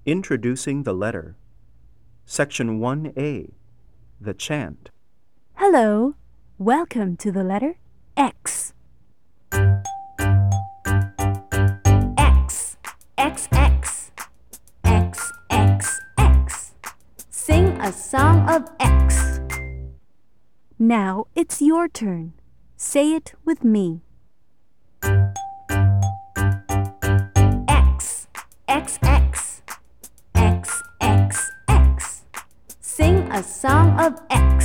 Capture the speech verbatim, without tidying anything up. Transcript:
Introducing the letter. Section one A. The chant. Hello, welcome to the letter X. X, X, X, X, X, X. Sing a song of X. Now it's your turn. Say it with me. X, X, X, X, X, X. Sing a song of X.